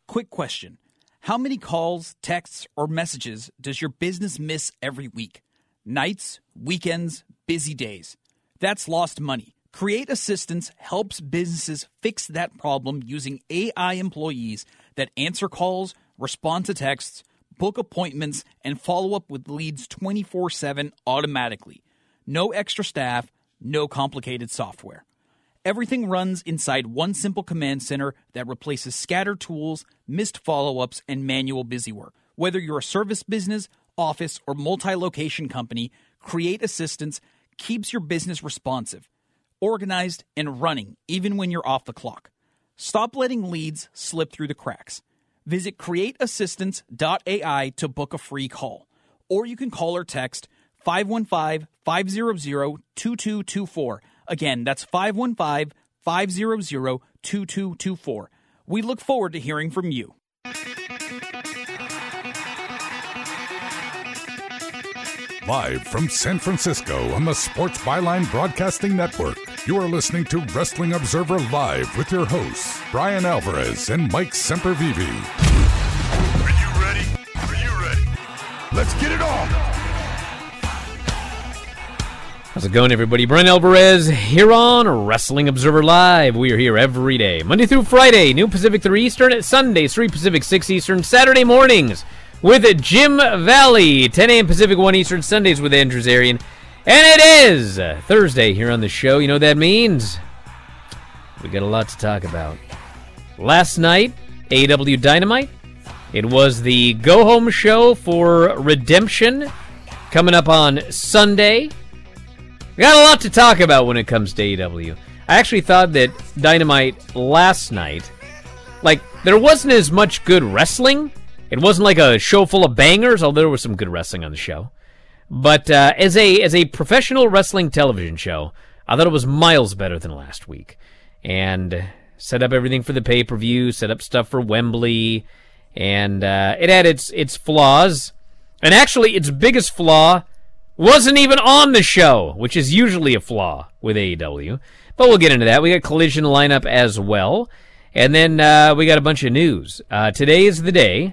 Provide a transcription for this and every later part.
Quick question. How many calls, texts, or messages does your business miss every week? Nights, weekends, busy days. That's lost money. Create Assistance helps businesses fix that problem using AI employees that answer calls, respond to texts, book appointments, and follow up with leads 24/7 automatically. No extra staff, no complicated software. Everything runs inside one simple command center that replaces scattered tools, missed follow-ups, and manual busywork. Whether you're a service business, office, or multi-location company, Create Assistance keeps your business responsive, organized, and running even when you're off the clock. Stop letting leads slip through the cracks. Visit createassistance.ai to book a free call. Or you can call or text 515-500-2224. Again, that's 515-500-2224. We look forward to hearing from you. Live from San Francisco on the Sports Byline Broadcasting Network, you are listening to Wrestling Observer Live with your hosts, Brian Alvarez and Mike Sempervive. Are you ready? Are you ready? Let's get it on! How's it going, everybody? Brian Alvarez here on Wrestling Observer Live. We are here every day, Monday through Friday, noon Pacific 3 Eastern, Sundays 3 Pacific 6 Eastern, Saturday mornings with Jim Valley, 10 a.m. Pacific 1 Eastern, Sundays with Andrew Zarian. And it is Thursday here on the show. You know what that means? We got a lot to talk about. Last night, AEW Dynamite. It was the go-home show for Redemption coming up on Sunday. We got a lot to talk about when it comes to AEW. I actually thought that Dynamite last night, there wasn't as much good wrestling. It wasn't like a show full of bangers, although there was some good wrestling on the show. But as a professional wrestling television show, I thought it was miles better than last week. And set up everything for the pay-per-view, set up stuff for Wembley, and it had its flaws. And actually, its biggest flaw wasn't even on the show, which is usually a flaw with AEW. But we'll get into that. We got Collision lineup as well. And then we got a bunch of news. Today is the day,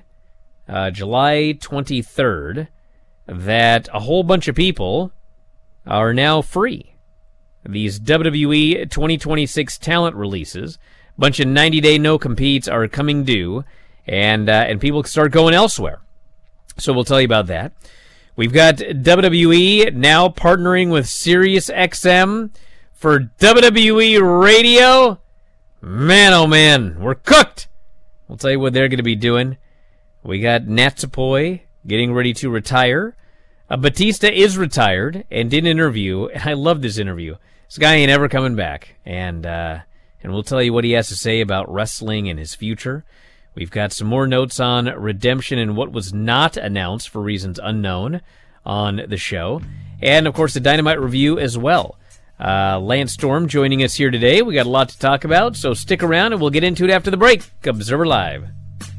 July 23rd, that a whole bunch of people are now free. These WWE 2026 talent releases, a bunch of 90-day no-competes are coming due, and people can start going elsewhere. So we'll tell you about that. We've got WWE now partnering with SiriusXM for WWE Radio. Man, oh man, we're cooked. We'll tell you what they're going to be doing. We got Natsupoi getting ready to retire. Batista is retired and did an interview, and I love this interview. This guy ain't ever coming back, and we'll tell you what he has to say about wrestling and his future. We've got some more notes on Redemption and what was not announced for reasons unknown on the show. And, of course, the Dynamite review as well. Lance Storm joining us here today. We got a lot to talk about, so stick around and we'll get into it after the break. Observer Live.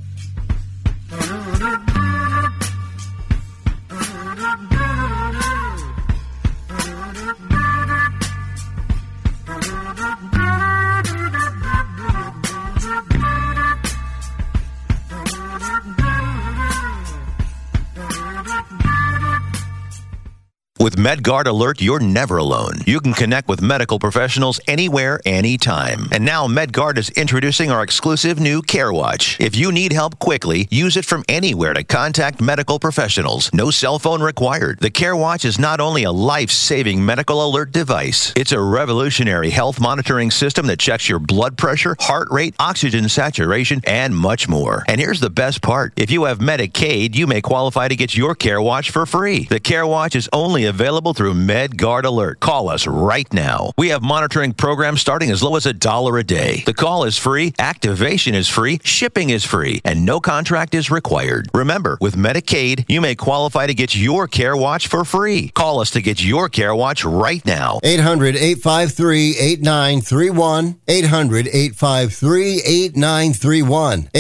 With MedGuard Alert, you're never alone. You can connect with medical professionals anywhere, anytime. And now MedGuard is introducing our exclusive new CareWatch. If you need help quickly, use it from anywhere to contact medical professionals. No cell phone required. The CareWatch is not only a life-saving medical alert device, it's a revolutionary health monitoring system that checks your blood pressure, heart rate, oxygen saturation, and much more. And here's the best part. If you have Medicaid, you may qualify to get your CareWatch for free. The CareWatch is only available through MedGuard Alert. Call us right now. We have monitoring programs starting as low as $1 a day. The call is free, activation is free, shipping is free, and no contract is required. Remember, with Medicaid, you may qualify to get your CareWatch for free. Call us to get your CareWatch right now. 800-853-8931. 800-853-8931.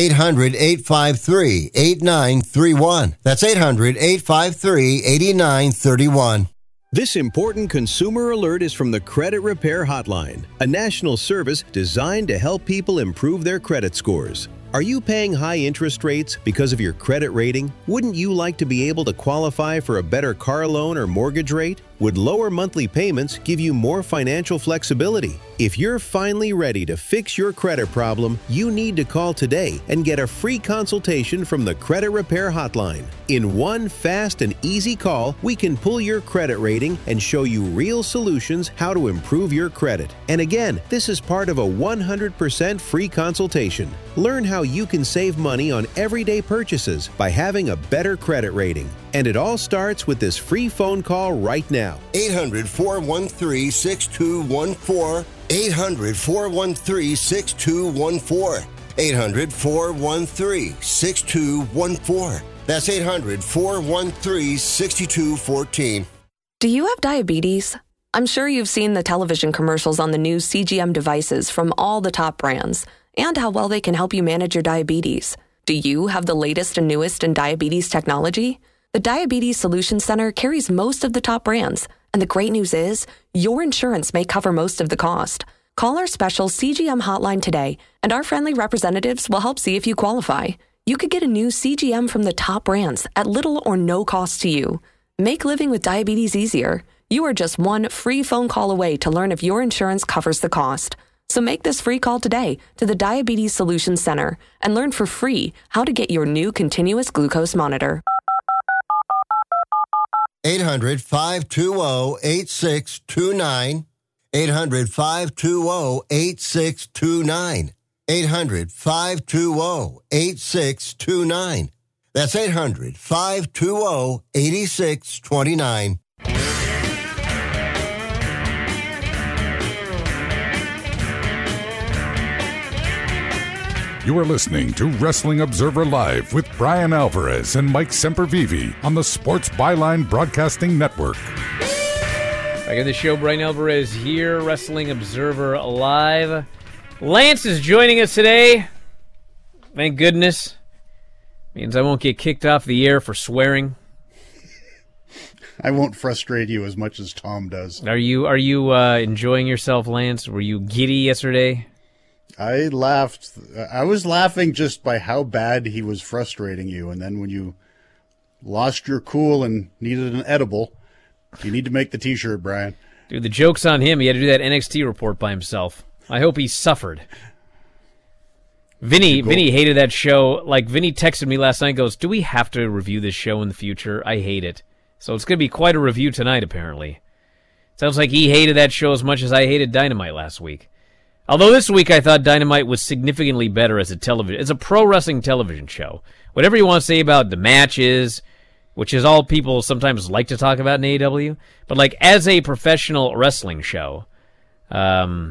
800-853-8931. That's 800-853-8931. This important consumer alert is from the Credit Repair Hotline, a national service designed to help people improve their credit scores. Are you paying high interest rates because of your credit rating? Wouldn't you like to be able to qualify for a better car loan or mortgage rate? Would lower monthly payments give you more financial flexibility? If you're finally ready to fix your credit problem, you need to call today and get a free consultation from the Credit Repair Hotline. In one fast and easy call, we can pull your credit rating and show you real solutions how to improve your credit. And again, this is part of a 100% free consultation. Learn how you can save money on everyday purchases by having a better credit rating. And it all starts with this free phone call right now. 800-413-6214. 800-413-6214. 800-413-6214. That's 800-413-6214. Do you have diabetes? I'm sure you've seen the television commercials on the new CGM devices from all the top brands and how well they can help you manage your diabetes. Do you have the latest and newest in diabetes technology? The Diabetes Solutions Center carries most of the top brands, and the great news is your insurance may cover most of the cost. Call our special CGM hotline today, and our friendly representatives will help see if you qualify. You could get a new CGM from the top brands at little or no cost to you. Make living with diabetes easier. You are just one free phone call away to learn if your insurance covers the cost. So make this free call today to the Diabetes Solutions Center and learn for free how to get your new continuous glucose monitor. 800-520-8629. 800-520-8629. 800-520-8629. That's 800-520-8629. You are listening to Wrestling Observer Live with Brian Alvarez and Mike Sempervive on the Sports Byline Broadcasting Network. Back in the show, Brian Alvarez here, Wrestling Observer Live. Lance is joining us today. Thank goodness. Means I won't get kicked off the air for swearing. I won't frustrate you as much as Tom does. Are you enjoying yourself, Lance? Were you giddy yesterday? I laughed. I was laughing just by how bad he was frustrating you. And then when you lost your cool and needed an edible, you need to make the T-shirt, Brian. Dude, the joke's on him. He had to do that NXT report by himself. I hope he suffered. Vinny hated that show. Like, Vinny texted me last night and goes, do we have to review this show in the future? I hate it. So it's going to be quite a review tonight, apparently. Sounds like he hated that show as much as I hated Dynamite last week. Although this week I thought Dynamite was significantly better as a pro wrestling television show. Whatever you want to say about the matches, which is all people sometimes like to talk about in AEW, but like as a professional wrestling show, yeah,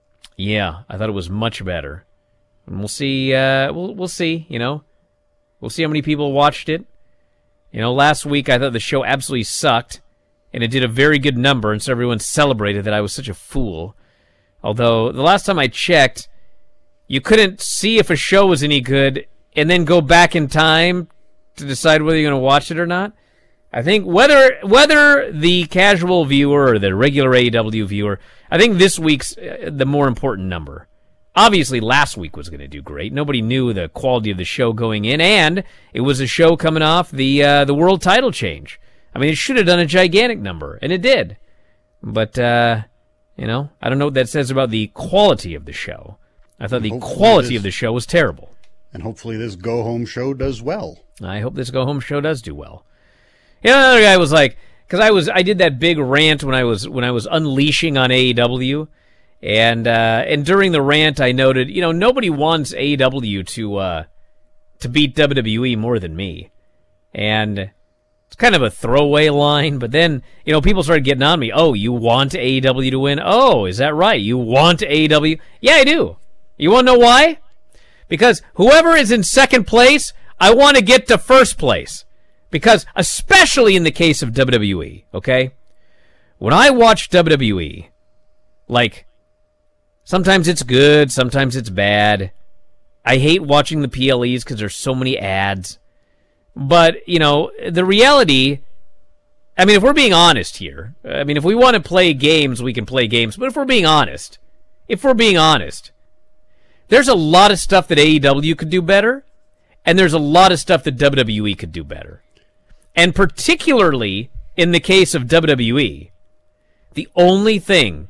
I thought it was much better. And we'll see. We'll see. You know, we'll see how many people watched it. You know, last week I thought the show absolutely sucked, and it did a very good number, and so everyone celebrated that I was such a fool. Although, the last time I checked, you couldn't see if a show was any good and then go back in time to decide whether you're going to watch it or not. I think whether the casual viewer or the regular AEW viewer, I think this week's the more important number. Obviously, last week was going to do great. Nobody knew the quality of the show going in, and it was a show coming off the world title change. I mean, it should have done a gigantic number, and it did. But, you know, I don't know what that says about the quality of the show. I thought the quality of the show was terrible. And hopefully this go-home show does well. I hope this go-home show does do well. You know, another guy was like, because I did that big rant when I was unleashing on AEW, and during the rant I noted, you know, nobody wants AEW to beat WWE more than me, and it's kind of a throwaway line, but then, you know, people started getting on me. Oh, you want AEW to win? Oh, is that right? You want AEW? Yeah, I do. You want to know why? Because whoever is in second place, I want to get to first place. Because, especially in the case of WWE, okay? When I watch WWE, like, sometimes it's good, sometimes it's bad. I hate watching the PLEs because there's so many ads. But, you know, the reality, I mean, if we're being honest here, I mean, if we want to play games, we can play games. But if we're being honest, there's a lot of stuff that AEW could do better, and there's a lot of stuff that WWE could do better. And particularly in the case of WWE, the only thing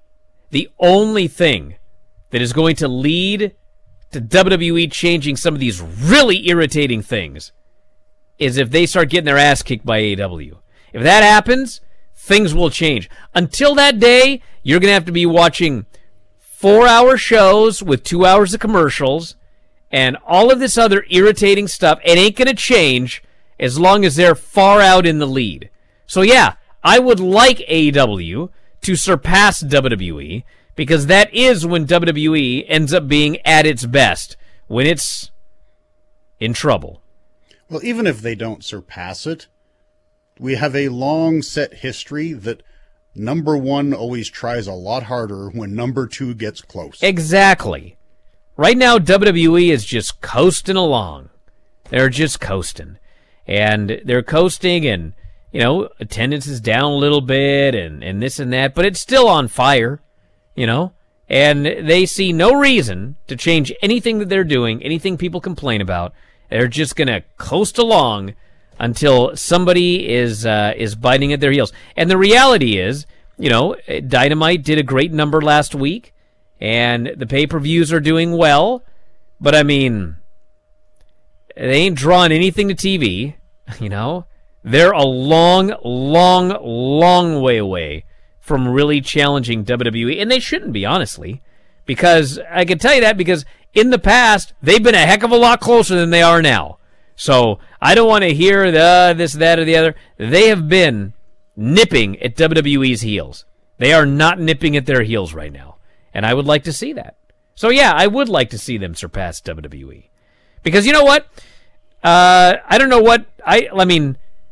that is going to lead to WWE changing some of these really irritating things is if they start getting their ass kicked by AEW. If that happens, things will change. Until that day, you're going to have to be watching 4-hour shows with 2 hours of commercials and all of this other irritating stuff. It ain't going to change as long as they're far out in the lead. So yeah, I would like AEW to surpass WWE, because that is when WWE ends up being at its best, when it's in trouble. Well, even if they don't surpass it, we have a long set history that number one always tries a lot harder when number two gets close. Exactly. Right now, WWE is just coasting along. They're just coasting. And they're coasting, and, you know, attendance is down a little bit, and this and that, but it's still on fire, you know? And they see no reason to change anything that they're doing, anything people complain about. They're just going to coast along until somebody is biting at their heels. And the reality is, you know, Dynamite did a great number last week, and the pay-per-views are doing well, but I mean, they ain't drawing anything to TV, you know? They're a long, long, long way away from really challenging WWE, and they shouldn't be, honestly, because I can tell you that because in the past, they've been a heck of a lot closer than they are now. So I don't want to hear this, that, or the other. They have been nipping at WWE's heels. They are not nipping at their heels right now, and I would like to see that. So yeah, I would like to see them surpass WWE. Because you know what? I don't know what... I mean,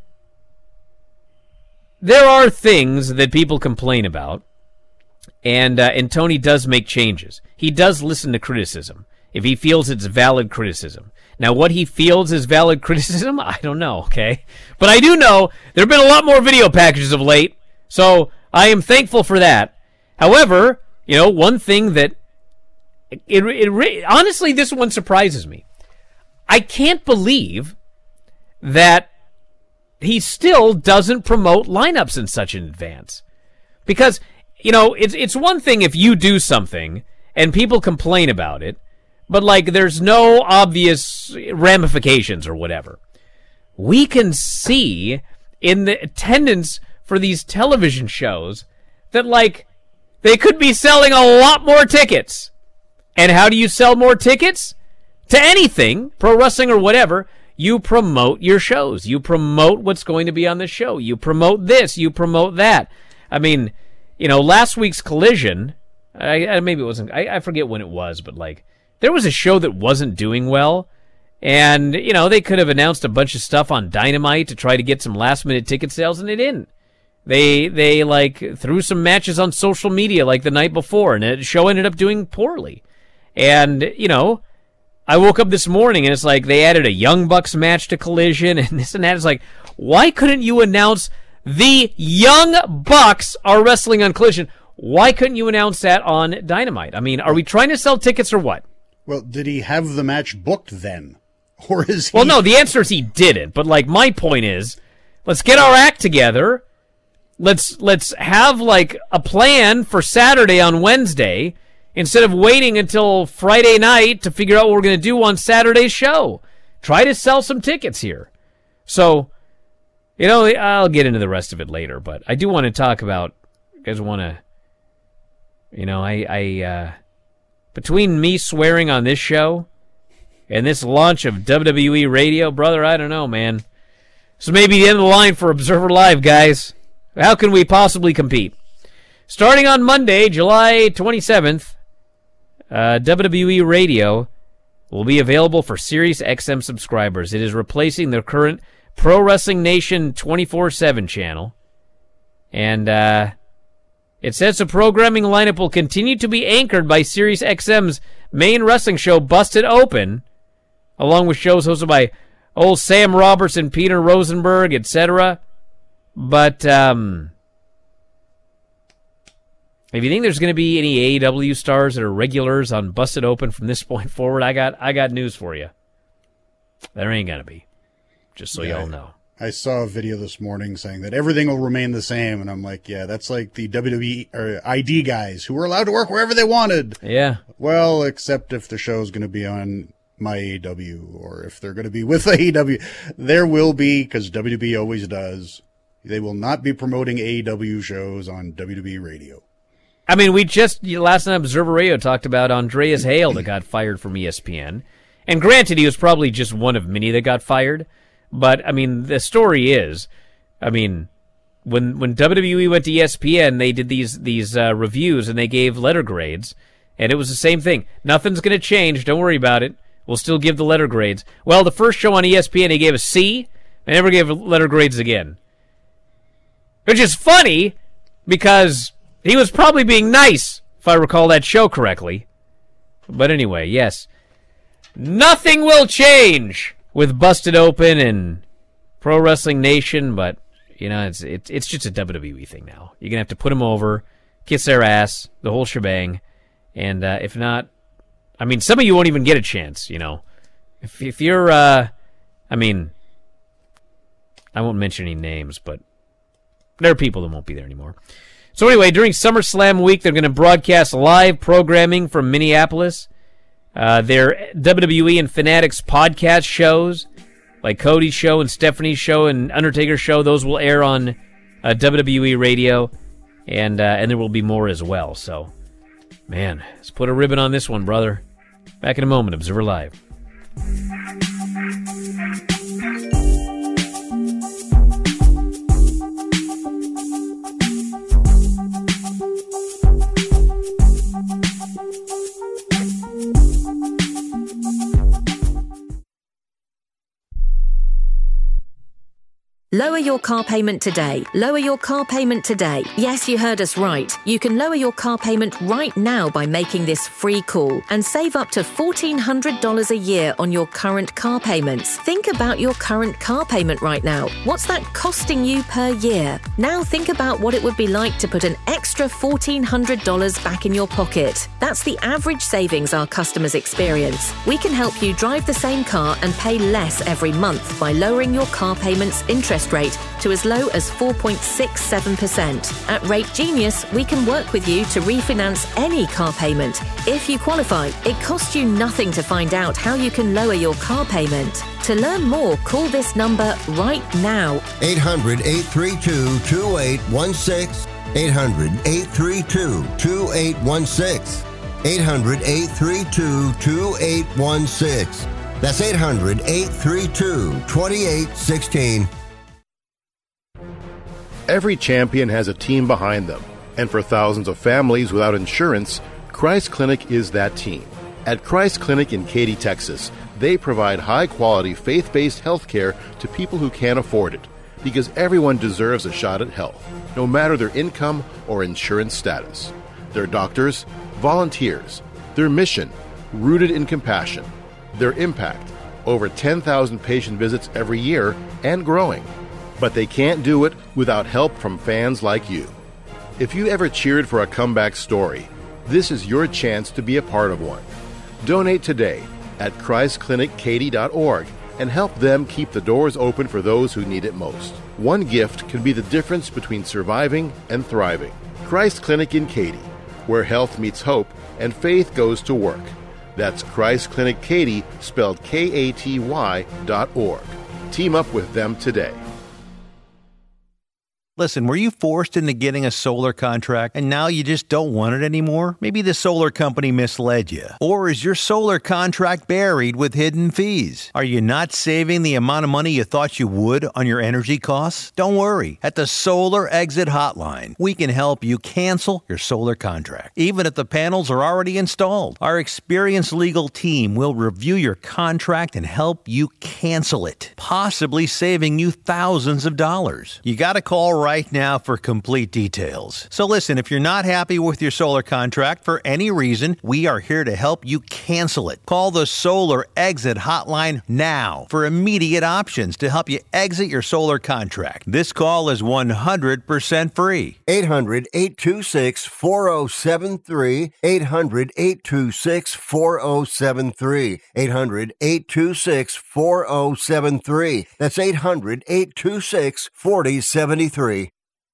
there are things that people complain about, and Tony does make changes. He does listen to criticism, if he feels it's valid criticism. Now, what he feels is valid criticism, I don't know, okay? But I do know there have been a lot more video packages of late, so I am thankful for that. However, you know, one thing that... honestly, this one surprises me. I can't believe that he still doesn't promote lineups in such an advance. Because, you know, it's one thing if you do something and people complain about it, but, like, there's no obvious ramifications or whatever. We can see in the attendance for these television shows that, like, they could be selling a lot more tickets. And how do you sell more tickets? To anything, pro wrestling or whatever, you promote your shows. You promote what's going to be on the show. You promote this. You promote that. I mean, you know, last week's Collision, maybe it wasn't, I forget when it was, but, like, there was a show that wasn't doing well, and, you know, they could have announced a bunch of stuff on Dynamite to try to get some last-minute ticket sales, and they didn't. They like, threw some matches on social media, like, the night before, and the show ended up doing poorly. And, you know, I woke up this morning, and it's like they added a Young Bucks match to Collision, and this and that. It's like, why couldn't you announce the Young Bucks are wrestling on Collision? Why couldn't you announce that on Dynamite? I mean, are we trying to sell tickets or what? Well, did he have the match booked then? Or is he... Well, no, the answer is he didn't. But, like, my point is, let's get our act together. Let's have, like, a plan for Saturday on Wednesday instead of waiting until Friday night to figure out what we're going to do on Saturday's show. Try to sell some tickets here. So, you know, I'll get into the rest of it later, but I do want to talk about... You guys want to... You know, between me swearing on this show and this launch of WWE Radio, brother, I don't know, man. So maybe the end of the line for Observer Live, guys. How can we possibly compete? Starting on Monday, July 27th, WWE Radio will be available for Sirius XM subscribers. It is replacing their current Pro Wrestling Nation 24/7 channel. And it says the programming lineup will continue to be anchored by Sirius XM's main wrestling show, Busted Open, along with shows hosted by old Sam Roberts and Peter Rosenberg, etc. But, If you think there's going to be any AEW stars that are regulars on Busted Open from this point forward, I got news for you. There ain't going to be. Just so y'all know. I saw a video this morning saying that everything will remain the same, and I'm like, yeah, that's like the WWE or ID guys who were allowed to work wherever they wanted. Yeah. Well, except if the show's going to be on my AEW, or if they're going to be with AEW. There will be, because WWE always does. They will not be promoting AEW shows on WWE radio. I mean, we just, last night, Observer Radio talked about Andreas Hale that got fired from ESPN. And granted, he was probably just one of many that got fired. But, I mean, the story is, I mean, when WWE went to ESPN, they did these reviews and they gave letter grades. And it was the same thing. Nothing's going to change. Don't worry about it. We'll still give the letter grades. Well, the first show on ESPN, he gave a C. They never gave letter grades again. Which is funny, because he was probably being nice, if I recall that show correctly. But anyway, yes. Nothing will change with Busted Open and Pro Wrestling Nation, but, you know, it's just a WWE thing now. You're going to have to put them over, kiss their ass, the whole shebang. And if not, I mean, some of you won't even get a chance, you know. If you're, I mean, I won't mention any names, but there are people that won't be there anymore. So anyway, during SummerSlam week, they're going to broadcast live programming from Minneapolis. Their WWE and Fanatics podcast shows, like Cody's show and Stephanie's show and Undertaker's show, those will air on WWE radio, and there will be more as well. So, man, let's put a ribbon on this one, brother. Back in a moment, Observer Live. Lower your car payment today. Lower your car payment today. Yes, you heard us right. You can lower your car payment right now by making this free call and save up to $1,400 a year on your current car payments. Think about your current car payment right now. What's that costing you per year? Now think about what it would be like to put an extra $1,400 back in your pocket. That's the average savings our customers experience. We can help you drive the same car and pay less every month by lowering your car payment's interest rate to as low as 4.67%. At Rate Genius, we can work with you to refinance any car payment. If you qualify, it costs you nothing to find out how you can lower your car payment. To learn more, call this number right now. 800-832-2816. 800-832-2816. 800-832-2816. That's 800-832-2816. Every champion has a team behind them, and for thousands of families without insurance, Christ Clinic is that team. At Christ Clinic in Katy, Texas, they provide high-quality, faith-based health care to people who can't afford it, because everyone deserves a shot at health, no matter their income or insurance status. Their doctors, volunteers, their mission, rooted in compassion, their impact, over 10,000 patient visits every year and growing. But they can't do it without help from fans like you. If you ever cheered for a comeback story, this is your chance to be a part of one. Donate today at ChristClinicKaty.org and help them keep the doors open for those who need it most. One gift can be the difference between surviving and thriving. Christ Clinic in Katy, where health meets hope and faith goes to work. That's Christ Clinic Katy, spelled KATY.org. Team up with them today. Listen, were you forced into getting a solar contract and now you just don't want it anymore? Maybe the solar company misled you. Or is your solar contract buried with hidden fees? Are you not saving the amount of money you thought you would on your energy costs? Don't worry. At the Solar Exit Hotline, we can help you cancel your solar contract, even if the panels are already installed. Our experienced legal team will review your contract and help you cancel it, possibly saving you thousands of dollars. You got to call right now for complete details. So listen, if you're not happy with your solar contract for any reason, we are here to help you cancel it. Call the Solar Exit Hotline now for immediate options to help you exit your solar contract. This call is 100% free. 800-826-4073. 800-826-4073. 800-826-4073. That's 800-826-4073.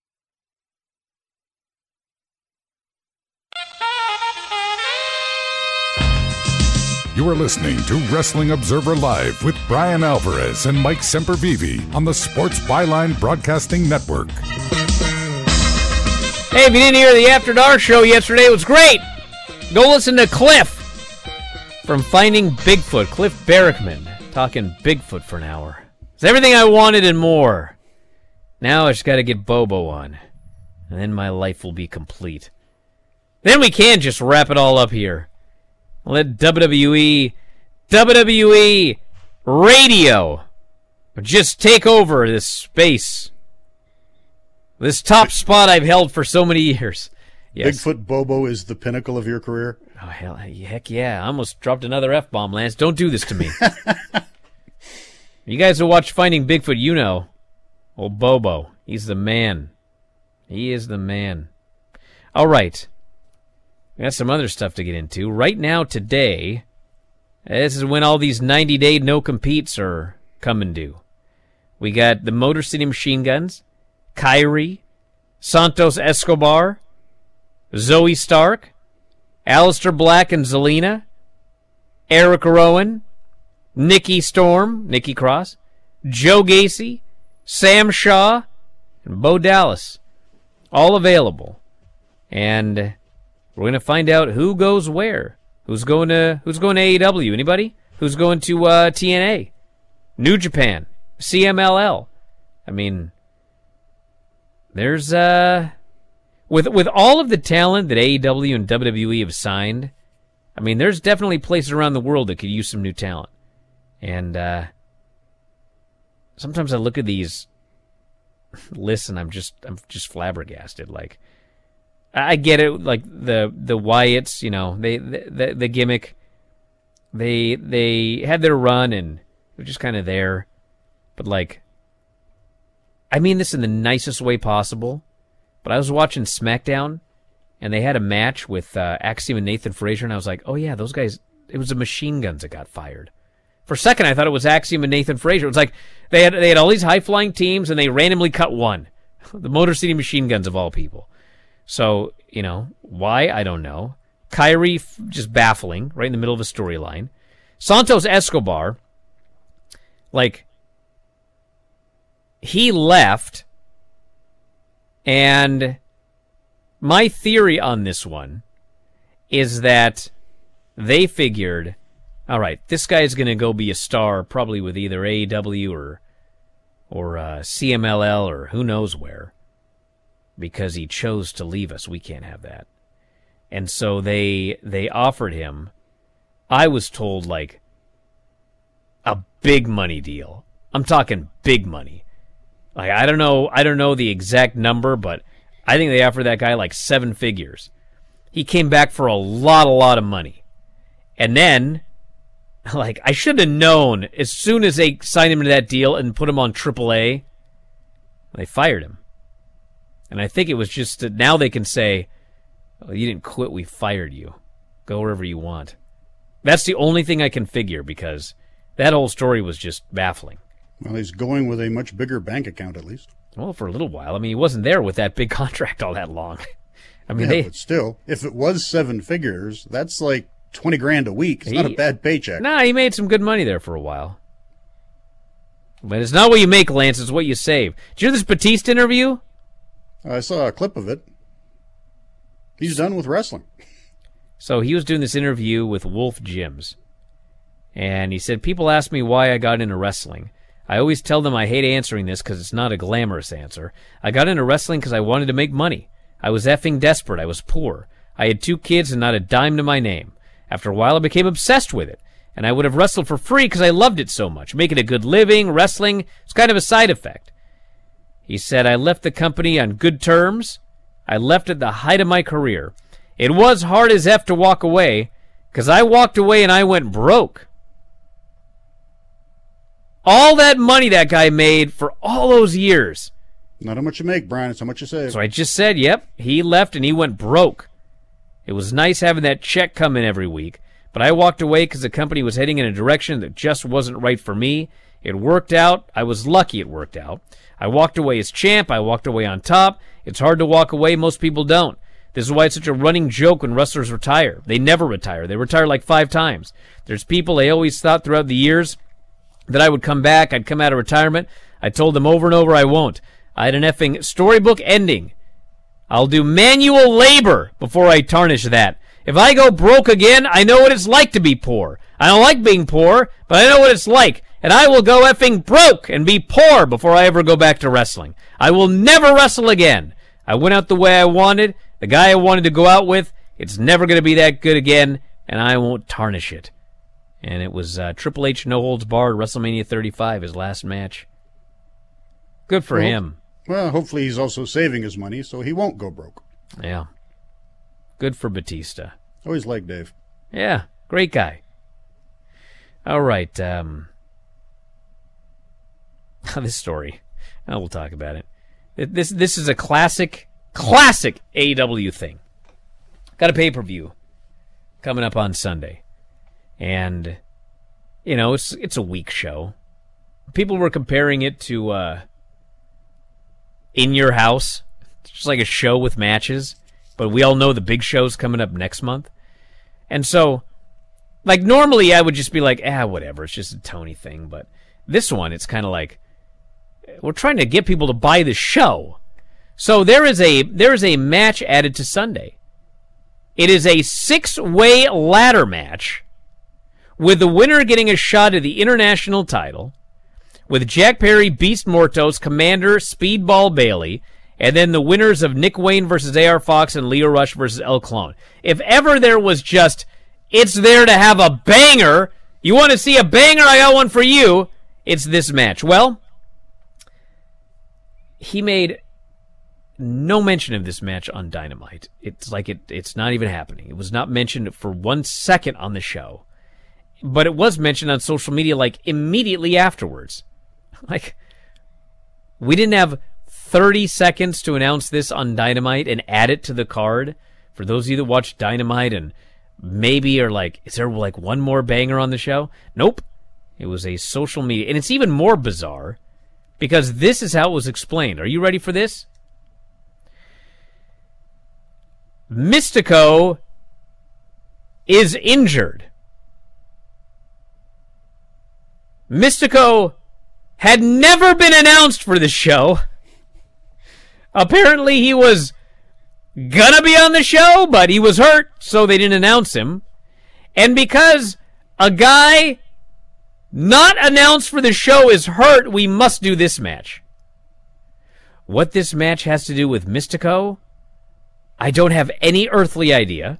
You are listening to Wrestling Observer Live with Brian Alvarez and Mike Sempervive on the Sports Byline Broadcasting Network. Hey, if you didn't hear the After Dark show yesterday, it was great. Go listen to Cliff from Finding Bigfoot. Cliff Barrickman talking Bigfoot for an hour. It's everything I wanted and more. Now I just got to get Bobo on, and then my life will be complete. Then we can just wrap it all up here. Let WWE Radio just take over this space. This top spot I've held for so many years. Yes. Bigfoot Bobo is the pinnacle of your career? Oh, heck yeah. I almost dropped another F-bomb, Lance. Don't do this to me. You guys who watch Finding Bigfoot, you know. Old Bobo. He's the man. He is the man. All right. We got some other stuff to get into. Right now, today, this is when all these 90-day no-competes are coming due. We got the Motor City Machine Guns, Kyrie, Santos Escobar, Zoe Stark, Aleister Black and Zelina, Eric Rowan, Nikki Storm, Nikki Cross, Joe Gacy, Sam Shaw, and Bo Dallas. All available. And we're going to find out who goes where. Who's going to AEW? Anybody? Who's going to TNA? New Japan? CMLL? I mean, there's with all of the talent that AEW and WWE have signed, I mean, there's definitely places around the world that could use some new talent. And sometimes I look at these lists and I'm just flabbergasted. Like, I get it, like the Wyatts, you know, the gimmick, they had their run and they're just kind of there. But like, I mean this in the nicest way possible. But I was watching SmackDown and they had a match with Axiom and Nathan Frazier, and I was like, oh yeah, those guys, it was the Machine Guns that got fired. For a second, I thought it was Axiom and Nathan Frazier. It was like they had all these high-flying teams and they randomly cut one. The Motor City Machine Guns of all people. So, you know, why? I don't know. Kyrie, just baffling, right in the middle of a storyline. Santos Escobar, like, he left, and my theory on this one is that they figured, all right, this guy's going to go be a star probably with either AEW or CMLL or who knows where. Because he chose to leave us. We can't have that. And so they offered him, I was told, like, a big money deal. I'm talking big money. Like, I don't know the exact number, but I think they offered that guy like 7 figures. He came back for a lot of money. And then, like, I should have known as soon as they signed him to that deal and put him on AAA, they fired him. And I think it was just that now they can say, oh, you didn't quit, we fired you. Go wherever you want. That's the only thing I can figure, because that whole story was just baffling. Well, he's going with a much bigger bank account, at least. Well, for a little while. I mean, he wasn't there with that big contract all that long. I mean, yeah, but still, if it was 7 figures, that's like $20,000 a week. It's not a bad paycheck. Nah, he made some good money there for a while. But it's not what you make, Lance, it's what you save. Did you hear this Batista interview? I saw a clip of it. He's done with wrestling. So he was doing this interview with Wolf Gyms. And he said, people ask me why I got into wrestling. I always tell them I hate answering this because it's not a glamorous answer. I got into wrestling because I wanted to make money. I was effing desperate. I was poor. I had 2 kids and not a dime to my name. After a while, I became obsessed with it. And I would have wrestled for free because I loved it so much. Making a good living, wrestling, it's kind of a side effect. He said, I left the company on good terms. I left at the height of my career. It was hard as F to walk away, because I walked away and I went broke. All that money that guy made for all those years. Not how much you make, Brian. It's how much you save. So I just said, yep, he left and he went broke. It was nice having that check come in every week, but I walked away because the company was heading in a direction that just wasn't right for me. It worked out. I was lucky it worked out. I walked away as champ. I walked away on top. It's hard to walk away. Most people don't. This is why it's such a running joke when wrestlers retire. They never retire. They retire like 5 times. There's people, they always thought throughout the years that I would come back. I'd come out of retirement. I told them over and over I won't. I had an effing storybook ending. I'll do manual labor before I tarnish that. If I go broke again, I know what it's like to be poor. I don't like being poor, but I know what it's like. And I will go effing broke and be poor before I ever go back to wrestling. I will never wrestle again. I went out the way I wanted. The guy I wanted to go out with, it's never going to be that good again, and I won't tarnish it. And it was Triple H No Holds Barred, WrestleMania 35, his last match. Good for him. Well, hopefully he's also saving his money so he won't go broke. Yeah. Good for Batista. Always liked Dave. Yeah, great guy. All right. This story. We'll talk about it. This is a classic AEW thing. Got a pay-per-view coming up on Sunday. And, you know, it's a weak show. People were comparing it to In Your House. It's just like a show with matches. But we all know the big show's coming up next month. And so, like, normally I would just be like, whatever, it's just a Tony thing. But this one, it's kind of like, we're trying to get people to buy the show. So there is a match added to Sunday. It is a 6-way ladder match with the winner getting a shot at the international title with Jack Perry, Beast Mortos, Commander, Speedball Bailey, and then the winners of Nick Wayne versus AR Fox and Leo Rush versus El Clone. If ever there was just, it's there to have a banger, you want to see a banger, I got one for you, it's this match. Well, he made no mention of this match on Dynamite. It's like it's not even happening. It was not mentioned for 1 second on the show. But it was mentioned on social media like immediately afterwards. Like, we didn't have 30 seconds to announce this on Dynamite and add it to the card. For those of you that watch Dynamite and maybe are like, is there like one more banger on the show? Nope. It was a social media. And it's even more bizarre because this is how it was explained. Are you ready for this? Mystico is injured. Mystico had never been announced for the show. Apparently he was gonna be on the show, but he was hurt, so they didn't announce him. And because a guy not announced for the show is hurt, we must do this match. What this match has to do with Mystico, I don't have any earthly idea.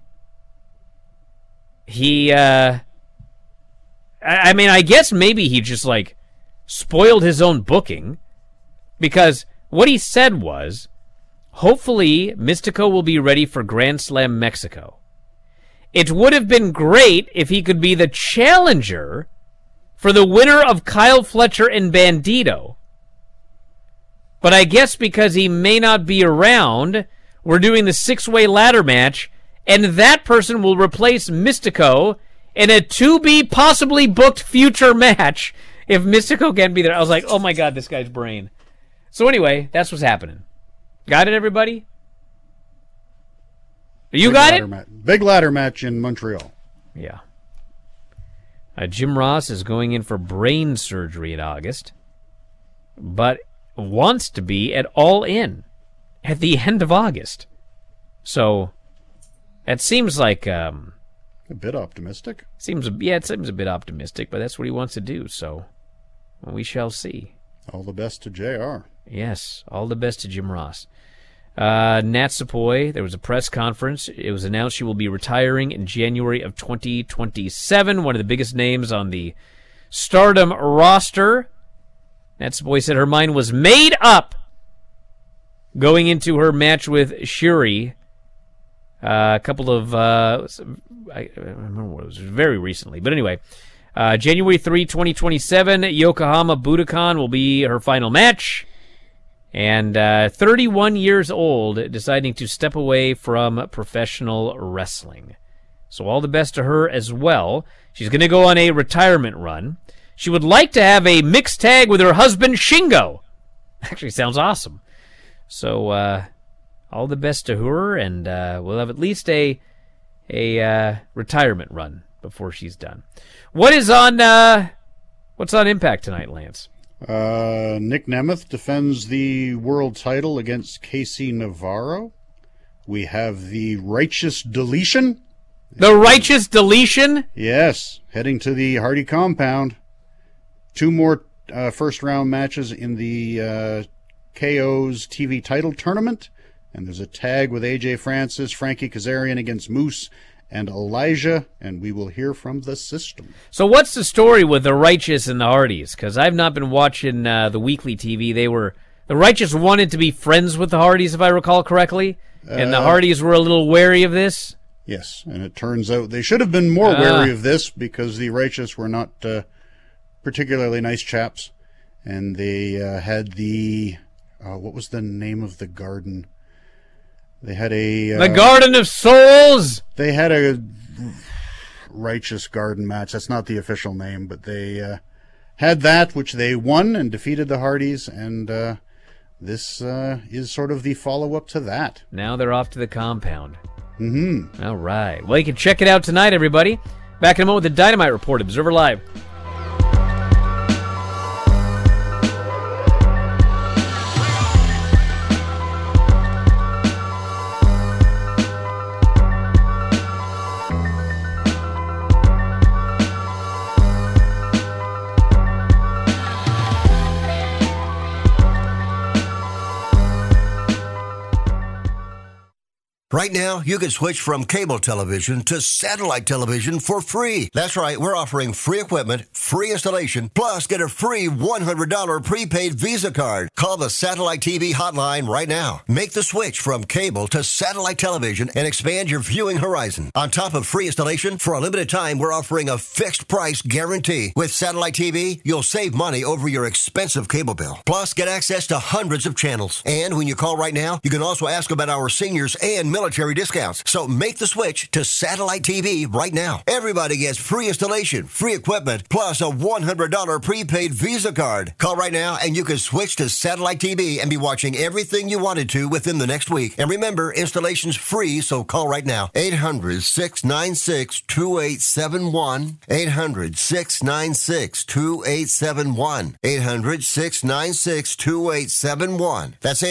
He, I mean, I guess maybe he just, like, spoiled his own booking, because what he said was, hopefully Mystico will be ready for Grand Slam Mexico. It would have been great if he could be the challenger for the winner of Kyle Fletcher and Bandito. But I guess because he may not be around, we're doing the 6-way ladder match, and that person will replace Mystico in a to-be possibly booked future match if Mystico can't be there. I was like, oh my god, this guy's brain. So anyway, that's what's happening. Got it, everybody? You got it? Big ladder match in Montreal. Yeah. Jim Ross is going in for brain surgery in August, but wants to be at All In at the end of August. So, that seems like... a bit optimistic. It seems a bit optimistic, but that's what he wants to do, so we shall see. All the best to JR. Yes, all the best to Jim Ross. Natsupoi, there was a press conference. It was announced she will be retiring in January of 2027, one of the biggest names on the Stardom roster. Natsupoi said her mind was made up going into her match with Shuri. A couple of, I remember what it was very recently. But anyway, January 3, 2027, Yokohama Budokan will be her final match. And 31 years old, deciding to step away from professional wrestling. So all the best to her as well. She's going to go on a retirement run. She would like to have a mixed tag with her husband, Shingo. Actually sounds awesome. So all the best to her, and we'll have at least a retirement run before she's done. What's on Impact tonight, Lance? Nick Nemeth defends the world title against Casey Navarro. We have the Righteous Deletion. The Righteous Deletion? Yes, heading to the Hardy compound. 2 more first-round matches in the KO's TV title tournament. And there's a tag with AJ Francis, Frankie Kazarian against Moose and Elijah, and we will hear from the system. So what's the story with the Righteous and the Hardys? Because I've not been watching the weekly TV. The Righteous wanted to be friends with the Hardys, if I recall correctly, and the Hardys were a little wary of this. Yes, and it turns out they should have been more wary of this because the Righteous were not particularly nice chaps, and they had the what was the name of the garden? They had the Garden of Souls. They had a Righteous Garden match. That's not the official name, but they had that, which they won and defeated the Hardys, and this is sort of the follow-up to that. Now they're off to the compound. Mm-hmm. All right. Well, you can check it out tonight, everybody. Back in a moment with the Dynamite Report, Observer Live. Right now, you can switch from cable television to satellite television for free. That's right, we're offering free equipment, free installation, plus get a free $100 prepaid Visa card. Call the Satellite TV hotline right now. Make the switch from cable to satellite television and expand your viewing horizon. On top of free installation, for a limited time, we're offering a fixed price guarantee. With Satellite TV, you'll save money over your expensive cable bill. Plus, get access to hundreds of channels. And when you call right now, you can also ask about our seniors and military discounts. So make the switch to Satellite TV right now. Everybody gets free installation, free equipment, plus a $100 prepaid Visa card. Call right now and you can switch to Satellite TV and be watching everything you wanted to within the next week. And remember, installation's free, so call right now. 800-696-2871. 800-696-2871. 800-696-2871. That's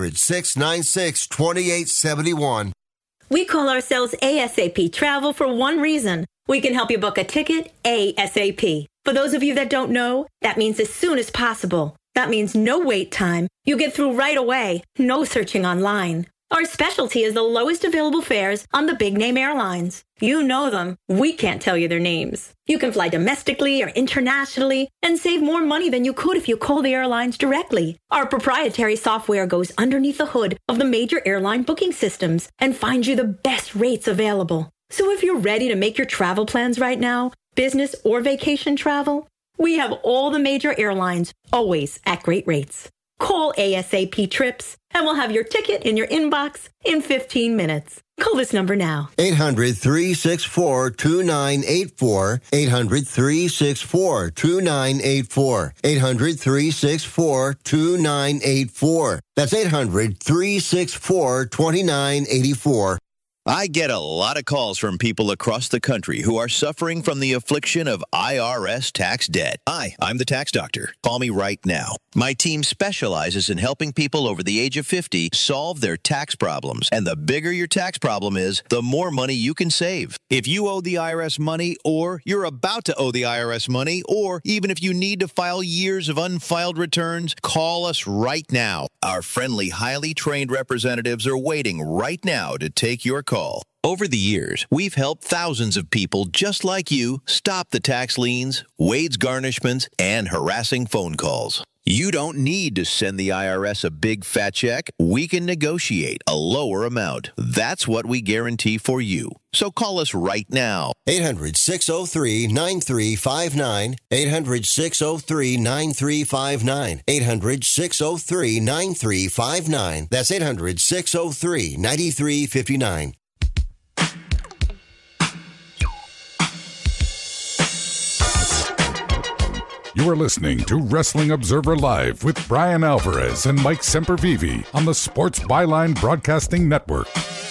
800-696-2871. We call ourselves ASAP Travel for one reason. We can help you book a ticket ASAP. For those of you that don't know, that means as soon as possible. That means no wait time. You get through right away. No searching online. Our specialty is the lowest available fares on the big-name airlines. You know them. We can't tell you their names. You can fly domestically or internationally and save more money than you could if you call the airlines directly. Our proprietary software goes underneath the hood of the major airline booking systems and finds you the best rates available. So if you're ready to make your travel plans right now, business or vacation travel, we have all the major airlines, always at great rates. Call ASAP Trips, and we'll have your ticket in your inbox in 15 minutes. Call this number now. 800-364-2984. 800-364-2984. 800-364-2984. That's 800-364-2984. I get a lot of calls from people across the country who are suffering from the affliction of IRS tax debt. Hi, I'm the tax doctor. Call me right now. My team specializes in helping people over the age of 50 solve their tax problems. And the bigger your tax problem is, the more money you can save. If you owe the IRS money, or you're about to owe the IRS money, or even if you need to file years of unfiled returns, call us right now. Our friendly, highly trained representatives are waiting right now to take your call. Over the years, we've helped thousands of people just like you stop the tax liens, wage garnishments, and harassing phone calls. You don't need to send the IRS a big fat check. We can negotiate a lower amount. That's what we guarantee for you. So call us right now. 800-603-9359. 800-603-9359. 800-603-9359. That's 800-603-9359. You are listening to Wrestling Observer Live with Brian Alvarez and Mike Sempervive on the Sports Byline Broadcasting Network.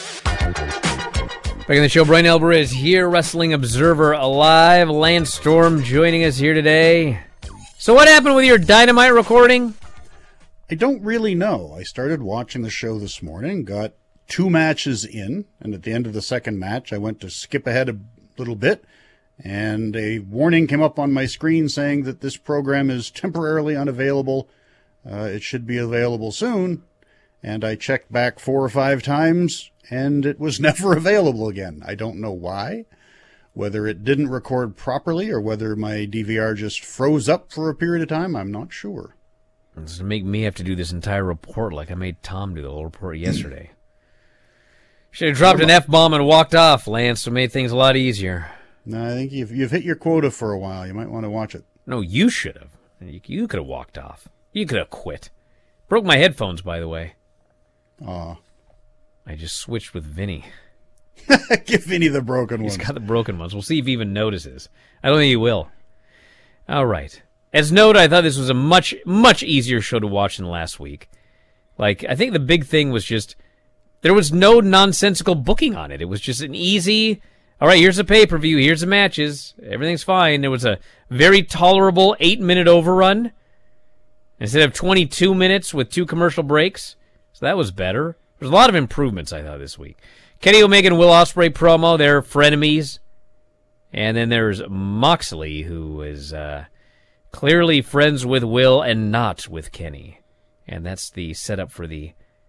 Back in the show, Brian Alvarez here, Wrestling Observer Alive. Lance Storm joining us here today. So what happened with your Dynamite recording? I don't really know. I started watching the show this morning, got 2 matches in, and at the end of the second match, I went to skip ahead a little bit, and a warning came up on my screen saying that this program is temporarily unavailable. It should be available soon. And I checked back 4 or 5 times, and it was never available again. I don't know why. Whether it didn't record properly or whether my DVR just froze up for a period of time, I'm not sure. This will make me have to do this entire report like I made Tom do the whole report yesterday. Should have dropped an F-bomb and walked off, Lance. It made things a lot easier. No, I think you've hit your quota for a while. You might want to watch it. No, you should have. You could have walked off. You could have quit. Broke my headphones, by the way. Aw. I just switched with Vinny. Give Vinny the broken ones. He's got the broken ones. We'll see if he even notices. I don't think he will. All right. As noted, I thought this was a much, much easier show to watch than last week. Like, I think the big thing was just there was no nonsensical booking on it. It was just an easy, all right, here's a pay-per-view, here's the matches, everything's fine. There was a very tolerable 8-minute overrun instead of 22 minutes with 2 commercial breaks. So that was better. There's a lot of improvements, I thought, this week. Kenny Omega and Will Ospreay promo, they're frenemies. And then there's Moxley, who is clearly friends with Will and not with Kenny. And that's the setup for the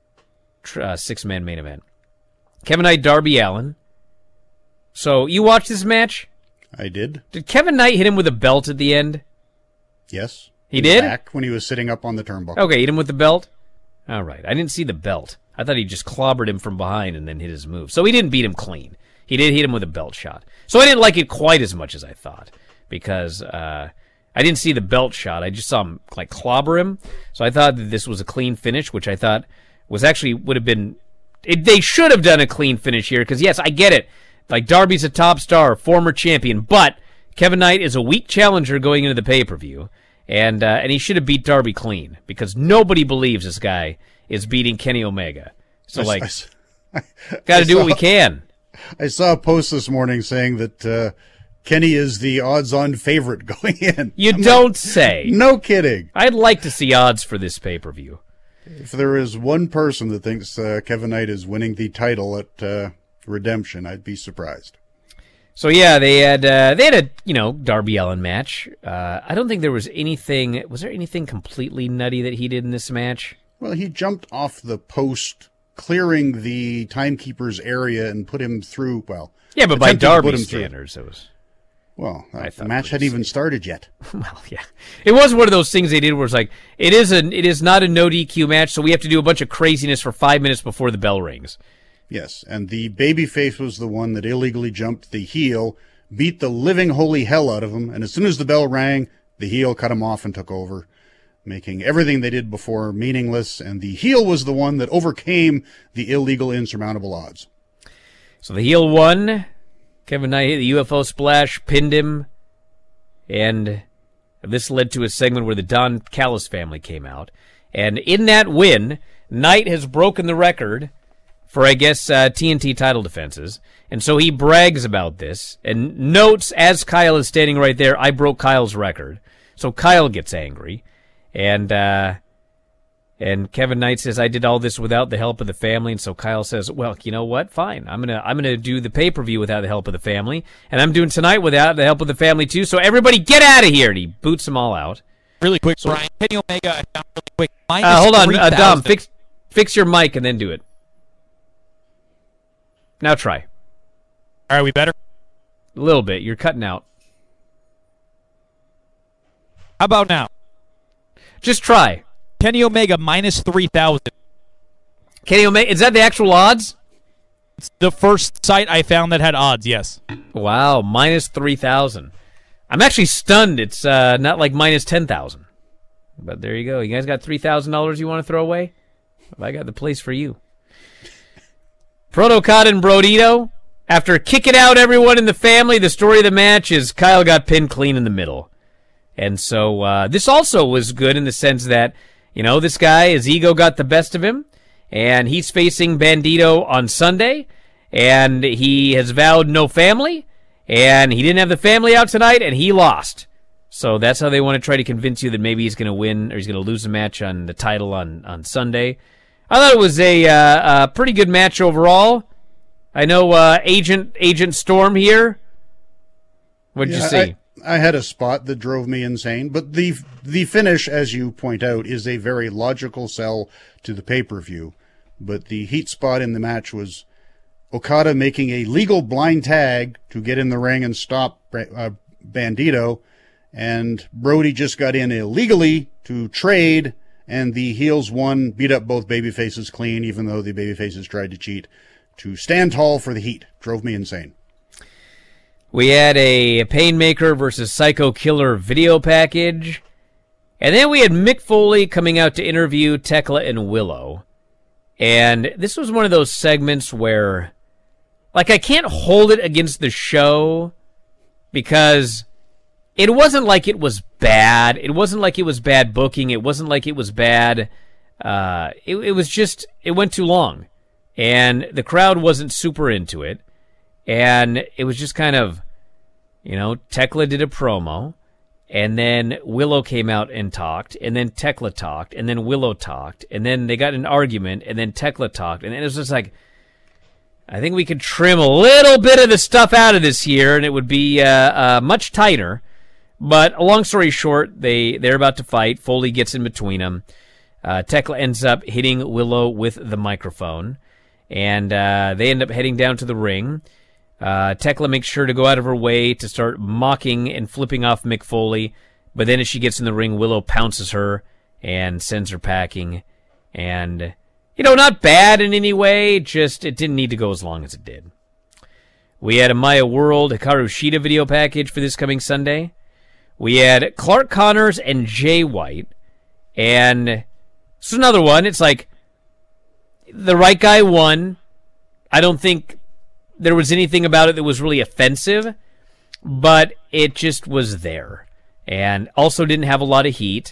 6-man main event. Kevin Knight, Darby Allin. So, you watched this match? I did. Did Kevin Knight hit him with a belt at the end? Yes. He did? Back when he was sitting up on the turnbuckle. Okay, hit him with the belt? All right. I didn't see the belt. I thought he just clobbered him from behind and then hit his move. So he didn't beat him clean. He did hit him with a belt shot. So I didn't like it quite as much as I thought because I didn't see the belt shot. I just saw him like clobber him. So I thought that this was a clean finish, which I thought was actually would have been. They should have done a clean finish here because, yes, I get it. Like, Darby's a top star, former champion, but Kevin Knight is a weak challenger going into the pay-per-view, and he should have beat Darby clean because nobody believes this guy is beating Kenny Omega. So, got to do what we can. I saw a post this morning saying that Kenny is the odds-on favorite going in. I'm don't say. No kidding. I'd like to see odds for this pay-per-view. If there is one person that thinks Kevin Knight is winning the title at Redemption, I'd be surprised. So yeah, they had a Darby Allin match. I don't think there was anything. Was there anything completely nutty that he did in this match? Well, he jumped off the post, clearing the timekeeper's area, and put him through. Well, yeah, but by Darby's standards, it was. Well, the match hadn't even started yet. Well, yeah, it was one of those things they did where it's like it is not a no DQ match, so we have to do a bunch of craziness for 5 minutes before the bell rings. Yes, and the babyface was the one that illegally jumped the heel, beat the living holy hell out of him, and as soon as the bell rang, the heel cut him off and took over, making everything they did before meaningless, and the heel was the one that overcame the illegal insurmountable odds. So the heel won. Kevin Knight hit the UFO splash, pinned him, and this led to a segment where the Don Callis family came out. And in that win, Knight has broken the record for, I guess, TNT title defenses. And so he brags about this and notes, as Kyle is standing right there, I broke Kyle's record. So Kyle gets angry. And Kevin Knight says, I did all this without the help of the family. And so Kyle says, well, you know what? Fine. I'm gonna do the pay-per-view without the help of the family. And I'm doing tonight without the help of the family, too. So everybody get out of here. And he boots them all out. Really quick, Brian. Kenny Omega, really quick. Hold on, Dom. Fix your mic and then do it. Now try. All right, we better? A little bit. You're cutting out. How about now? Just try. Kenny Omega minus 3,000. Kenny Omega, is that the actual odds? It's the first site I found that had odds, yes. Wow, minus 3,000. I'm actually stunned it's not like minus 10,000. But there you go. You guys got $3,000 you want to throw away? I got the place for you. Proto-Cod and Brodito. After kicking out everyone in the family, the story of the match is Kyle got pinned clean in the middle. And so this also was good in the sense that, this guy, his ego got the best of him, and he's facing Bandito on Sunday, and he has vowed no family, and he didn't have the family out tonight, and he lost. So that's how they want to try to convince you that maybe he's going to win or he's going to lose a match on the title on Sunday. I thought it was a pretty good match overall. I know Agent Storm here. What'd you see? I had a spot that drove me insane, but the finish, as you point out, is a very logical sell to the pay-per-view. But the heat spot in the match was Okada making a legal blind tag to get in the ring and stop Bandito, and Brody just got in illegally to trade, and the heels won, beat up both babyfaces clean, even though the babyfaces tried to cheat, to stand tall for the heat. Drove me insane. We had a Painmaker versus Psycho Killer video package. And then we had Mick Foley coming out to interview Tekla and Willow. And this was one of those segments where, I can't hold it against the show because it wasn't like it was bad. It wasn't like it was bad booking. It wasn't like it was bad. It was just, it went too long. And the crowd wasn't super into it. And it was just kind of, Tekla did a promo, and then Willow came out and talked, and then Tekla talked, and then Willow talked, and then they got in an argument, and then Tekla talked, and it was just like, I think we could trim a little bit of the stuff out of this here, and it would be much tighter. But a long story short, they're about to fight. Foley gets in between them. Tekla ends up hitting Willow with the microphone. And they end up heading down to the ring. Tekla makes sure to go out of her way to start mocking and flipping off Mick Foley. But then as she gets in the ring, Willow pounces her and sends her packing. And, not bad in any way, just it didn't need to go as long as it did. We had a Maya World Hikaru Shida video package for this coming Sunday. We had Clark Connors and Jay White. And this is another one. It's like, the right guy won. I don't think there was anything about it that was really offensive, but it just was there. And also didn't have a lot of heat.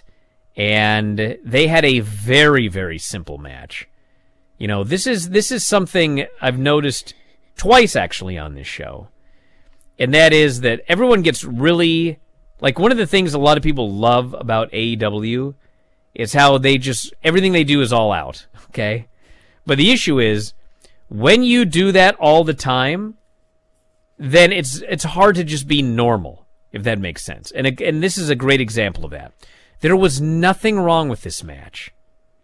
And they had a very, very simple match. This is something I've noticed twice actually on this show. And that is that everyone gets really, one of the things a lot of people love about AEW is how everything they do is all out. Okay? But the issue is, when you do that all the time, then it's hard to just be normal, if that makes sense. And this is a great example of that. There was nothing wrong with this match,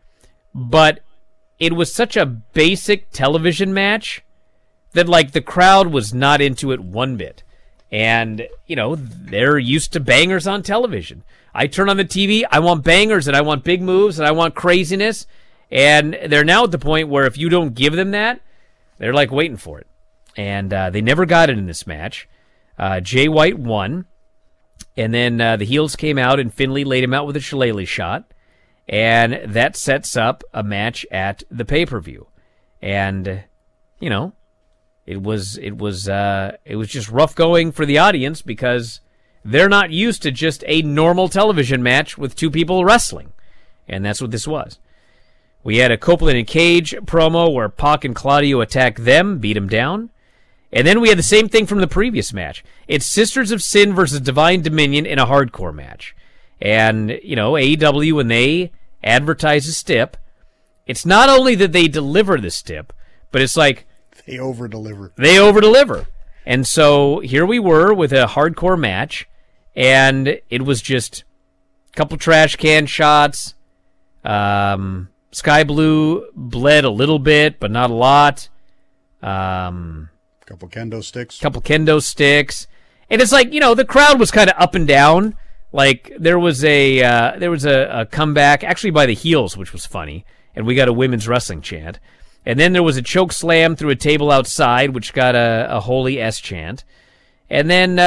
but it was such a basic television match that, the crowd was not into it one bit. And, they're used to bangers on television. I turn on the TV, I want bangers, and I want big moves, and I want craziness. And they're now at the point where if you don't give them that, they're waiting for it. And they never got it in this match. Jay White won. And then the heels came out and Finlay laid him out with a shillelagh shot. And that sets up a match at the pay-per-view. And, it was just rough going for the audience because they're not used to just a normal television match with two people wrestling. And that's what this was. We had a Copeland and Cage promo where Pac and Claudio attack them, beat them down. And then we had the same thing from the previous match. It's Sisters of Sin versus Divine Dominion in a hardcore match. And, AEW, when they advertise a stip, it's not only that they deliver the stip, but it's like... They over-deliver. They over-deliver. And so here we were with a hardcore match, and it was just a couple trash can shots, Sky Blue bled a little bit, but not a lot. Couple kendo sticks. And it's the crowd was kind of up and down, Like, there was a comeback, actually by the heels, which was funny, and we got a women's wrestling chant. And then there was a choke slam through a table outside, which got a holy S chant. And then,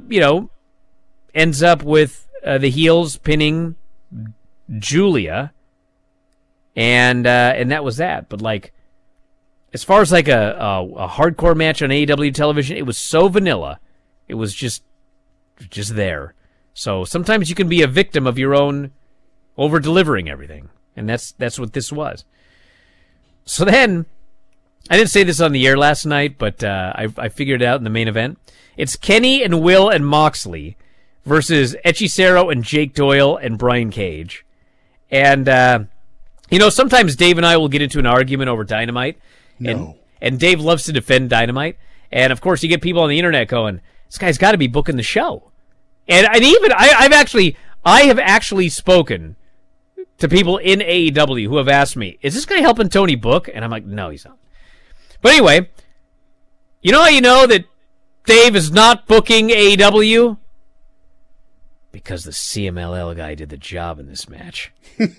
ends up with the heels pinning Julia, and that was that. But, like, as far as, like, a hardcore match on AEW television, it was so vanilla. It was just there. So sometimes you can be a victim of your own over-delivering everything. And that's what this was. So then, I didn't say this on the air last night, but I figured it out in the main event. It's Kenny and Will and Moxley versus Hechicero and Jake Doyle and Brian Cage. And, sometimes Dave and I will get into an argument over Dynamite. No. And Dave loves to defend Dynamite. And, of course, you get people on the internet going, this guy's got to be booking the show. And even I have actually spoken to people in AEW who have asked me, is this guy helping Tony book? And I'm like, no, he's not. But anyway, you know how you know that Dave is not booking AEW? Because the CMLL guy did the job in this match.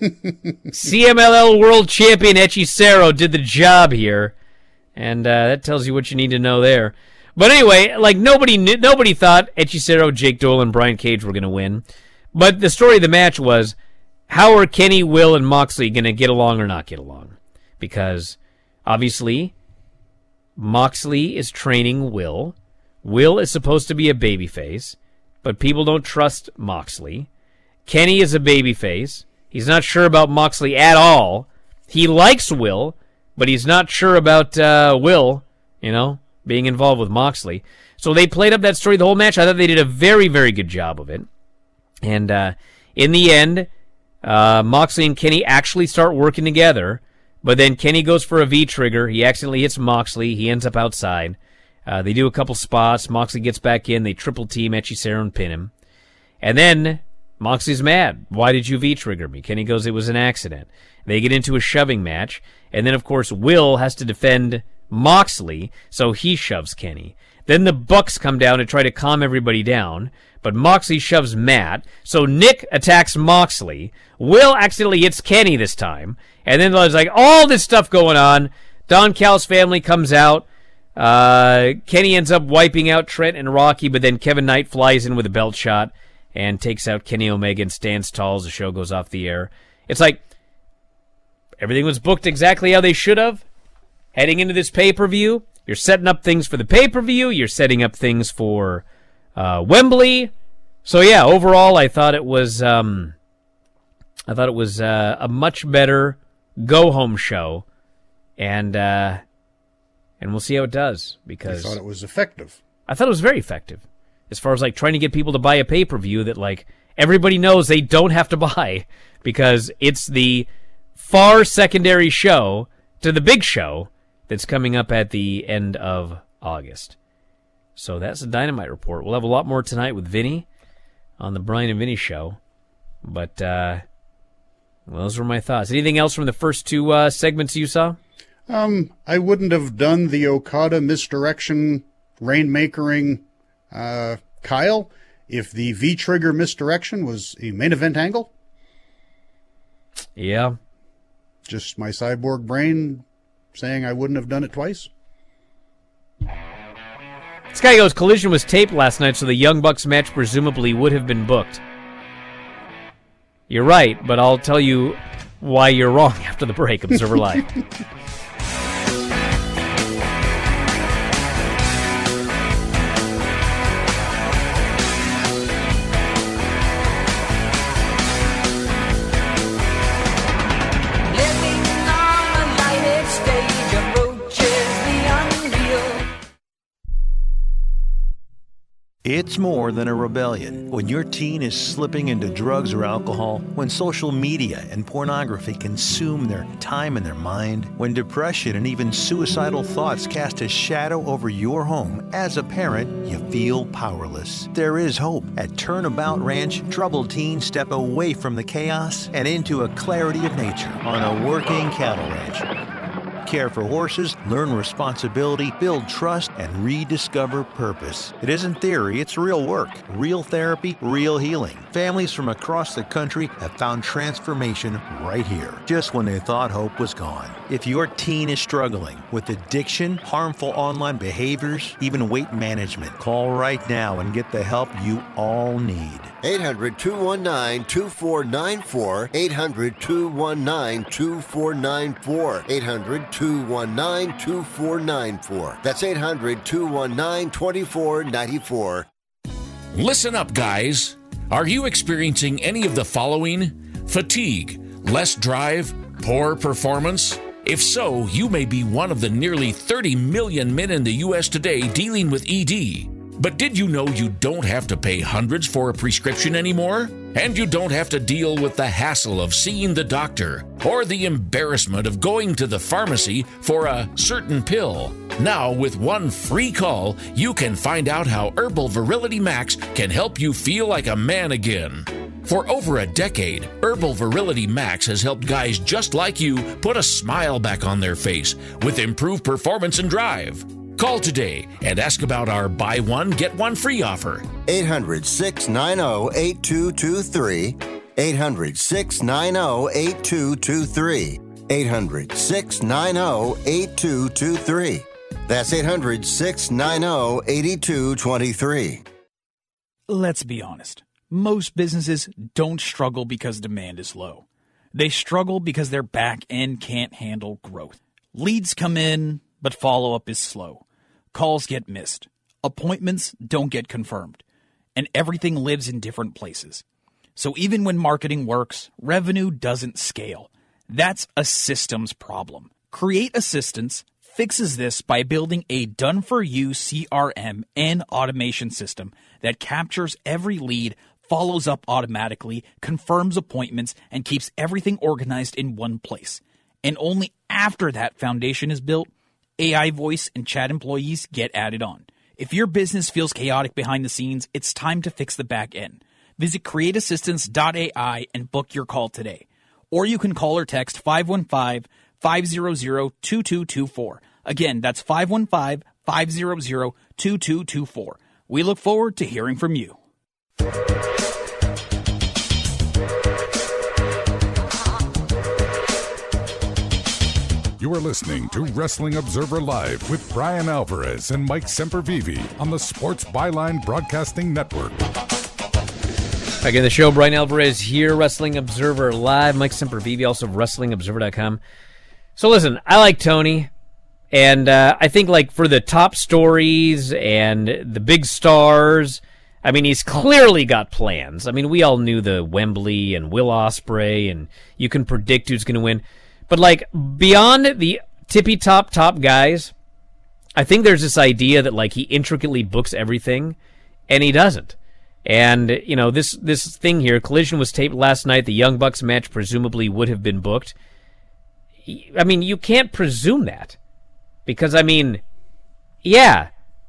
CMLL World Champion Hechicero did the job here. And that tells you what you need to know there. But anyway, like nobody thought Hechicero, Jake Doyle, and Brian Cage were going to win. But the story of the match was, how are Kenny, Will, and Moxley going to get along or not get along? Because, obviously, Moxley is training Will. Will is supposed to be a babyface, but people don't trust Moxley. Kenny is a babyface. He's not sure about Moxley at all. He likes Will, but he's not sure about Will, being involved with Moxley. So they played up that story the whole match. I thought they did a very, very good job of it. And in the end, Moxley and Kenny actually start working together, but then Kenny goes for a V-trigger. He accidentally hits Moxley. He ends up outside. They do a couple spots. Moxley gets back in. They triple team Hechicero and pin him. And then Moxley's mad. Why did you V-trigger me? Kenny goes, it was an accident. They get into a shoving match. And then, of course, Will has to defend Moxley, so he shoves Kenny. Then the Bucks come down to try to calm everybody down, but Moxley shoves Matt, so Nick attacks Moxley. Will accidentally hits Kenny this time, and then there's like all this stuff going on. Don Callis' family comes out. Kenny ends up wiping out Trent and Rocky, but then Kevin Knight flies in with a belt shot and takes out Kenny Omega and stands tall as the show goes off the air. It's like everything was booked exactly how they should have. Heading into this pay-per-view, you're setting up things for the pay-per-view. You're setting up things for Wembley. So yeah, overall, I thought it was a much better go-home show, and we'll see how it does. Because I thought it was effective. I thought it was very effective, as far as like trying to get people to buy a pay-per-view that like everybody knows they don't have to buy because it's the far secondary show to the big show that's coming up at the end of August. So that's the Dynamite report. We'll have a lot more tonight with Vinny on the Brian and Vinny show. But those were my thoughts. Anything else from the first two segments you saw? I wouldn't have done the Okada misdirection, rainmakering Kyle if the V-trigger misdirection was a main event angle. Yeah. Just my cyborg brain saying I wouldn't have done it twice. This guy goes, Collision was taped last night, so the Young Bucks match presumably would have been booked. You're right, but I'll tell you why you're wrong after the break. Observer Live. It's more than a rebellion. When your teen is slipping into drugs or alcohol, when social media and pornography consume their time and their mind, when depression and even suicidal thoughts cast a shadow over your home, as a parent, you feel powerless. There is hope. At Turnabout Ranch, troubled teens step away from the chaos and into a clarity of nature on a working cattle ranch. Care for horses, learn responsibility, build trust, and rediscover purpose. It isn't theory, it's real work, real therapy, real healing. Families from across the country have found transformation right here, just when they thought hope was gone. If your teen is struggling with addiction, harmful online behaviors, even weight management, call right now and get the help you all need. 800-219-2494. 800-219-2494. 800-219-2494. That's 800-219-2494. Listen up, guys. Are you experiencing any of the following? Fatigue, less drive, poor performance? If so, you may be one of the nearly 30 million men in the U.S. today dealing with ED. But did you know you don't have to pay hundreds for a prescription anymore? And you don't have to deal with the hassle of seeing the doctor or the embarrassment of going to the pharmacy for a certain pill. Now, with one free call, you can find out how Herbal Virility Max can help you feel like a man again. For over a decade, Herbal Virility Max has helped guys just like you put a smile back on their face with improved performance and drive. Call today and ask about our buy one, get one free offer. 800-690-8223. 800-690-8223. 800-690-8223. That's 800-690-8223. Let's be honest. Most businesses don't struggle because demand is low. They struggle because their back end can't handle growth. Leads come in, but follow-up is slow. Calls get missed. Appointments don't get confirmed. And everything lives in different places. So even when marketing works, revenue doesn't scale. That's a systems problem. Create Assistance fixes this by building a done-for-you CRM and automation system that captures every lead, follows up automatically, confirms appointments, and keeps everything organized in one place. And only after that foundation is built, AI voice and chat employees get added on. If your business feels chaotic behind the scenes, it's time to fix the back end. Visit createassistance.ai and book your call today. Or you can call or text 515-500-2224. Again, that's 515-500-2224. We look forward to hearing from you. You are listening to Wrestling Observer Live with Brian Alvarez and Mike Sempervive on the Sports Byline Broadcasting Network. Back in the show, Brian Alvarez here, Wrestling Observer Live. Mike Sempervive, also of WrestlingObserver.com. So listen, I like Tony, and I think like for the top stories and the big stars, I mean, he's clearly got plans. I mean, we all knew the Wembley and Will Ospreay, and you can predict who's going to win. But, like, beyond the tippy-top guys, I think there's this idea that, like, he intricately books everything, and he doesn't. And, you know, this thing here, Collision was taped last night. The Young Bucks match presumably would have been booked. I mean, you can't presume that. Because, I mean, yeah,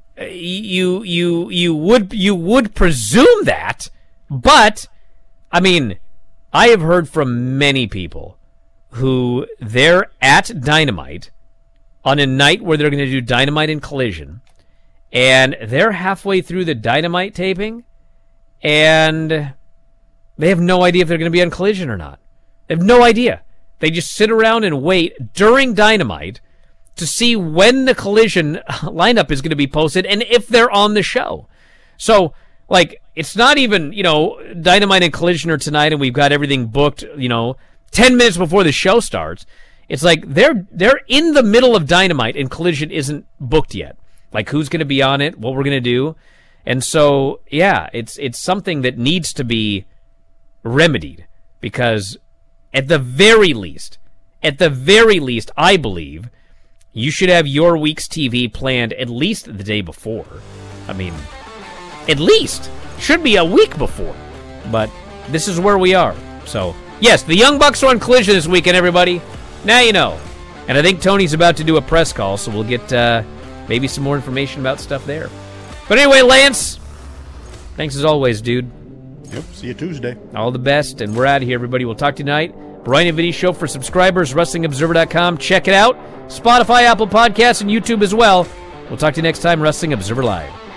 you would presume that, but, I mean, I have heard from many people who they're at Dynamite on a night where they're going to do Dynamite and Collision, and they're halfway through the Dynamite taping, and they have no idea if they're going to be on Collision or not. They have no idea. They just sit around and wait during Dynamite to see when the Collision lineup is going to be posted and if they're on the show. So, like, it's not even, you know, Dynamite and Collision are tonight and we've got everything booked, you know, 10 minutes before the show starts. It's like they're in the middle of Dynamite and Collision isn't booked yet. Like, who's going to be on it, what we're going to do. And so, yeah, it's something that needs to be remedied because at the very least, I believe you should have your week's TV planned at least the day before. I mean, at least. Should be a week before. But this is where we are. So, yes, the Young Bucks are on Collision this weekend, everybody. Now you know. And I think Tony's about to do a press call, so we'll get maybe some more information about stuff there. But anyway, Lance, thanks as always, dude. Yep, see you Tuesday. All the best, and we're out of here, everybody. We'll talk to you tonight. Brian and Vinny Show for subscribers, WrestlingObserver.com. Check it out. Spotify, Apple Podcasts, and YouTube as well. We'll talk to you next time, Wrestling Observer Live.